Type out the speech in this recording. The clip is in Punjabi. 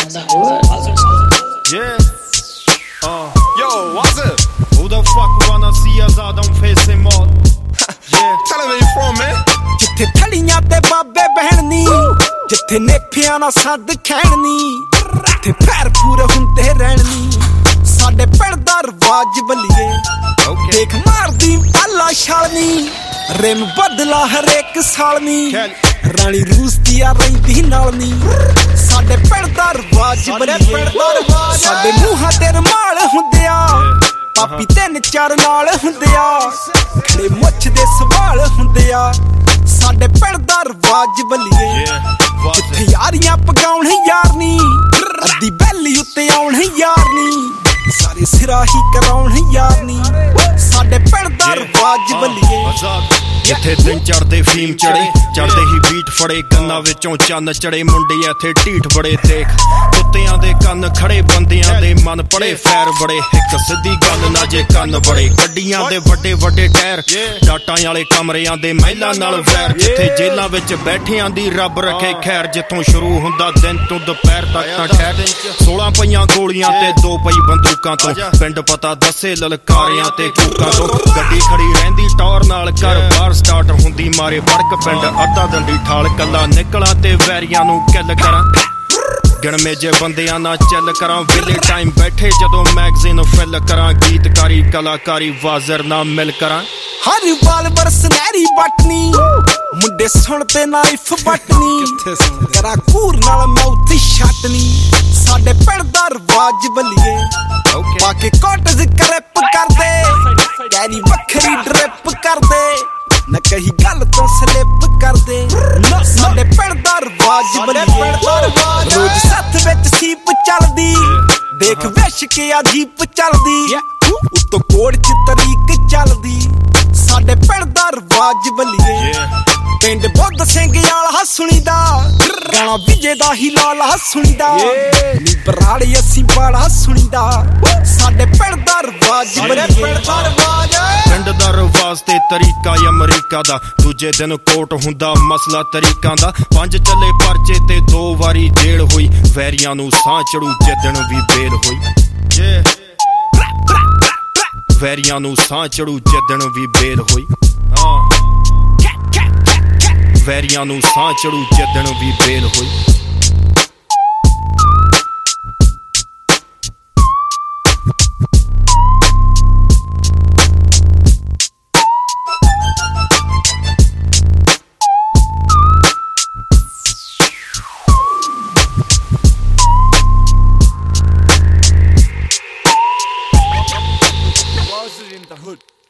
from the hood. Yeah. Yo, what's up? Who the fuck wanna see us out on facing mod? Yeah. Tell them where you from, man. ਜਿੱਥੇ ਥਲੀਆਂ ਤੇ ਬਾਬੇ ਬਹਿਣਨੀ, ਜਿੱਥੇ ਨੇਫਿਆਂ ਨਾਲ ਸੱਦ ਖੈਣਨੀ, ਜਿੱਥੇ ਪੈਰ ਪੂਰੇ ਹੁੰਦੇ ਰਹਿਣਨੀ, ਸਾਡੇ ਪਿੰਡ ਦਾ ਰਵਾਜ ਬੱਲੀਏ। ਦੇਖ ਮਾਰਦੀ ਪਾਲਾ ਛਾਲਨੀ, ਰਿਮ ਬਦਲਾ ਹਰੇਕ ਸਾਲਨੀ, ਰਾਣੀ ਰੂਸ ਦੀ ਆ ਰਹਿੰਦੀ ਨਾਲਨੀ। ਸਾਡੇ ਪਿੰਡ ਦਾ ਰਵਾਜ ਬੱਲੀਏ, ਸਾਡੇ ਮੂੰਹਾਂ ਤੇ ਰਮਾਲ ਹੁੰਦੇ ਆ, ਪਾਪੀ 3-4 ਨਾਲ ਹੁੰਦੇ ਆ, ਖੜੇ ਮੁੱਛ ਦੇ ਸਵਾਲ ਹੁੰਦੇ ਆ। ਸਾਡੇ ਪਿੰਡ ਦਾ ਰਵਾਜ ਬੱਲੀਏ, ਜਿੱਥੇ ਯਾਰੀਆਂ ਪਗਾਉਣ ਯਾਰਨੀ, ਅੱਧੀ ਬੈਲੀ ਉੱਤੇ ਆਉਣ ਯਾਰਨੀ, ਸਾਰੇ ਸਿਰਾ ਹੀ ਕਰਾਉਣ ਯਾਰਨੀ। ਸਾਡੇ ਪਿੰਡ ਦਾ ਰਵਾਜ ਬੱਲੀਏ, ਜਿੱਥੇ ਦਿਨ ਚੜਦੇ ਫੀਮ ਚੜੇ, ਚੜਦੇ ਹੀ ਬੀਟ ਫੜੇ, ਗੰਨਾਂ ਵਿੱਚੋਂ ਚੰਨ ਚੜੇ, ਮੁੰਡੇ ਇੱਥੇ ਢੀਠ ਬੜੇ। ਦੇਖ ਕੁੱਤਿਆਂ ਦੇ ਕੰਨ ਖੜੇ, ਬੰਦਿਆਂ ਦੇ ਮਨ ਪੜੇ, ਫੈਰ ਬੜੇ, ਇੱਕ ਸਿੱਧੀ ਗੱਲ ਨਾ ਜੇ ਕੰਨ ਬੜੇ। ਗੱਡੀਆਂ ਦੇ ਵੱਡੇ ਵੱਡੇ ਟਾਇਰ, ਡਾਟਾਂ ਵਾਲੇ ਕਮਰਿਆਂ ਦੇ ਮਹਿਲਾਂ ਨਾਲ ਵੈਰ, ਜਿੱਥੇ ਜੇਲਾਂ ਵਿੱਚ ਬੈਠਿਆਂ ਦੀ ਰੱਬ ਰੱਖੇ ਖੈਰ। ਜਿੱਥੋਂ ਸ਼ੁਰੂ ਹੁੰਦਾ ਦਿਨ ਤੋਂ ਦੁਪਹਿਰ ਤੱਕ ਤਾਂ ਠਹਿਰ, 16 ਪਈਆਂ ਗੋਲੀਆਂ ਤੇ 2 ਪਈ ਬੰਦੂਕਾਂ ਤੋਂ। ਪਿੰਡ ਪਤਾ ਦੱਸੇ ਲਲਕਾਰਿਆਂ ਤੇ ਕੂਕਾਂ ਤੋਂ, ਗੱਡੀ ਖੜੀ ਰਹਿੰਦੀ ਟੌਰ ਨਾਲ, ਘਰ ਬਾਹਰ ਸਟਾਰਟ ਹੁੰਦੀ ਮਾਰੇ ਵੜਕ। ਪਿੰਡ ਅੱਧਾ ਦੰਦੀ ਠਾਲ, ਕੱਲਾ ਨਿਕਲਾਂ ਤੇ ਵੈਰੀਆਂ ਨੂੰ ਕਿੱਲ ਕਰਾਂ। ਗਿਣਵੇਂ ਜੇ ਬੰਦਿਆਂ ਨਾਲ ਚੱਲ ਕਰਾਂ, ਵੇਲੇ ਟਾਈਮ ਬੈਠੇ ਜਦੋਂ ਮੈਗਜ਼ੀਨ ਫਿਲ ਕਰਾਂ। ਗੀਤਕਾਰੀ ਕਲਾਕਾਰੀ ਵਾਜ਼ਰ ਨਾਲ ਮਿਲ ਕਰਾਂ। ਹਰ ਵਾਲ ਬਰਸਨੈਰੀ ਬਟਨੀ, ਮੁੰਡੇ ਸੁਣ ਤੇ ਨਾਈਫ ਬਟਨੀ, ਕਰਾਂ ਕੂਰ ਨਾਲ ਮਾਊਥ ਛੱਟਨੀ। ਸਾਡੇ ਪਿੰਡ ਦਾ ਰਵਾਜ ਬੱਲੀਏ, ਪਾ ਕੇ ਕੋਟਸ ਕਰਿਪ ਕਰਦੇ, ਕੈਰੀ ਵੱਖਰੀ ਡਰਿਪ ਕਰਦੇ, ਨਾ ਕਹੀ ਗੱਲ ਤੋਂ ਸਲਿਪ ਕਰਦੇ। ਸਾਡੇ ਪਿੰਡ ਦਾ ਰਵਾਜ ਬੱਲੀਏ, ਰੋਜ਼ ਸੱਥ ਵਿੱਚ ਸੀਪ ਚੱਲਦੀ, ਦੇਖ ਵਿਸ਼ ਕੇ ਆ ਜੀਪ ਚੱਲਦੀ, ਉੱਤੋਂ ਕੋੜ ਚ ਤਰੀਕ ਚੱਲਦੀ। ਸਾਡੇ ਪਿੰਡ ਦਾ ਰਵਾਜ ਬੱਲੀਏ, ਪਿੰਡ ਬੁੱਧ ਸਿੰਘ ਵਾਲਾ ਸੁਣੀਦਾ, ਗਾਣਾ ਵਿਜੇ ਦਾ ਹੀ ਲਾਲਾ ਸੁਣੀਦਾ, ਨੀ ਬਰਾੜੀ ਅਸੀਂ ਬਾਲਾ ਸੁਣੀਦਾ। ਸਾਡੇ ਪਿੰਡ ਦਾ ਰਵਾਜ ਬੱਲੀਏ, ਪਿੰਡ ਦਾ ਰਵਾਜ ਤੇ ਤਰੀਕਾ ਅਮਰੀਕਾ ਦਾ। ਦੂਜੇ ਦਿਨ ਕੋਟ ਹੁੰਦਾ ਮਸਲਾ ਤਰੀਕਾਂ ਦਾ, 5 ਚੱਲੇ ਪਰਚੇ ਤੇ 2 ਵਾਰੀ ਜੇਲ੍ਹ ਹੋਈ। ਵੈਰੀਆਂ ਨੂੰ ਸਾਹ ਚੜੂ ਜਿੱਦਣ ਵੀ ਬੇਲ ਹੋਈ। ਵੈਰੀਆਂ ਨੂੰ ਸਾਹ ਚੜੂ ਜਿੱਦਣ ਵੀ ਬੇਲ ਹੋਈ। ਵੈਰੀਆਂ ਨੂੰ ਸਾਹ ਚੜੂ ਜਿੱਦਣ ਵੀ ਬੇਲ ਹੋਈ। in the hood.